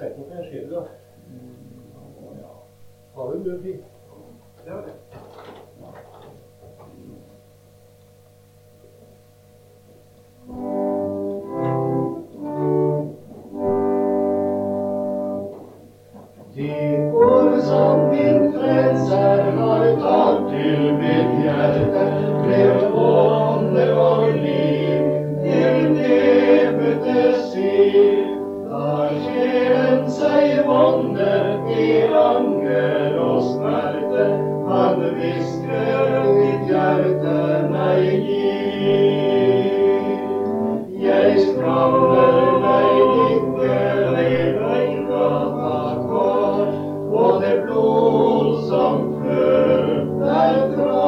sett på en skille da. Ja. Har du det fint? Det var det. De ord som min frelser har tatt til mitt hjerte, ble ånde og liv til levende siv. Da sjelen seg våndet i anger og smerte, han hvisker mitt hjerte meg gir. Jeg skammer meg ikke ved veigat kår, og det blod som fløt derfra.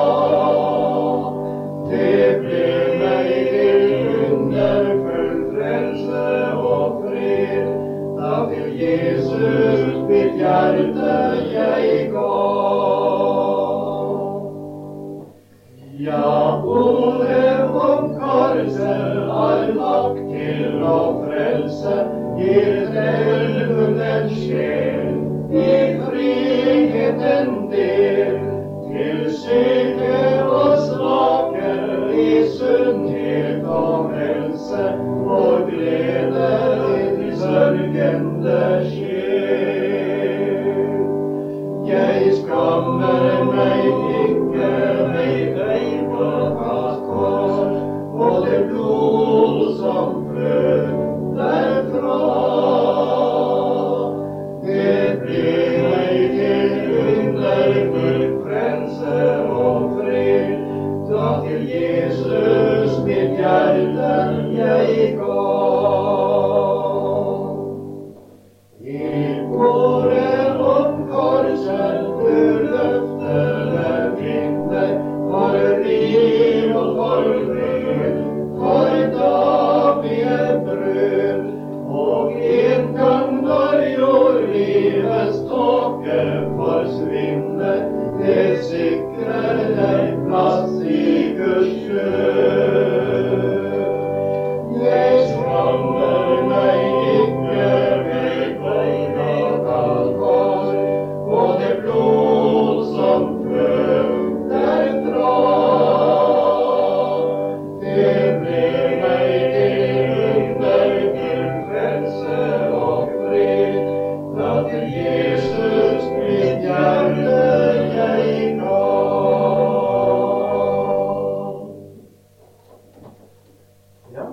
Det ble meg til underfull frelse og fred, da til Jesus mitt hjerte jeg ga. Ja, ordet om korset har makt til å frelse, gir drevnen sjel i friheten del, til syke og svake i sunnhet og helse, og glede til sørgende sjel. Jeg skammer meg ikke ved veigat kår, og det blod som fløt derfra. Det ble meg til underfull frelse og fred, da til Jesus mitt hjerte jeg ga. I ordet om korset du løftede vinder, for liv og for fred, for daglige brød, og en gang når jordlivets tåke forsvinner, det sikrer deg plass i Guds sjø. Jeg skammer meg ikke ved veigat kår, og det blod som fløt derfra. Det ble meg til underfull frelse og fred, da til Jesus mitt hjerte jeg ga. Ja.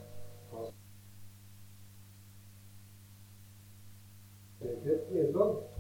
Det er et nedgang.